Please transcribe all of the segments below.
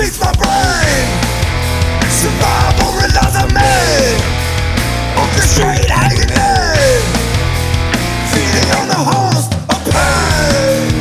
feeds my brain. Survival relies on me. Orchestrate agony, feeding on the host of pain.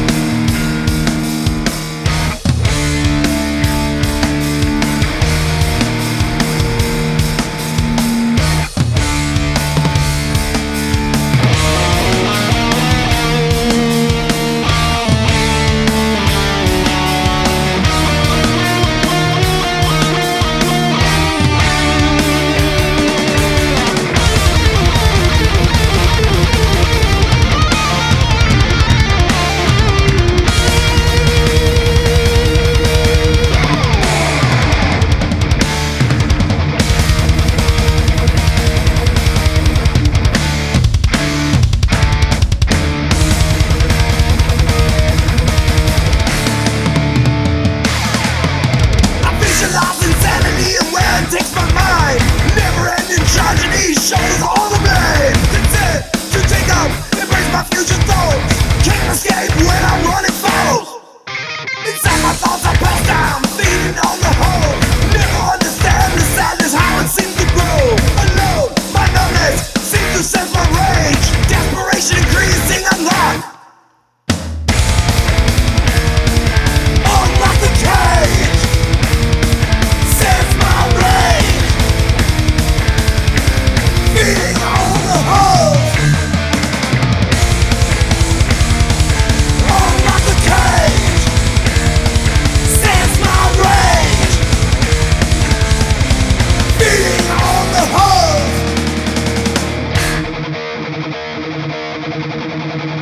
Takes my mind, never-ending tragedy shows all the blame. Content to take up, embrace my future thoughts. Can't escape when I'm running false. Inside my thoughts I pass down, feeding on the hole. Never understand the sadness, how it seems to grow. Alone, my numbness seems to sense my rage. Desperation increasing, unlock. Unlock the cage. Sense my rage. Feeding on the holes. Unlock the cage. Sense my rage. Feeding on the holes.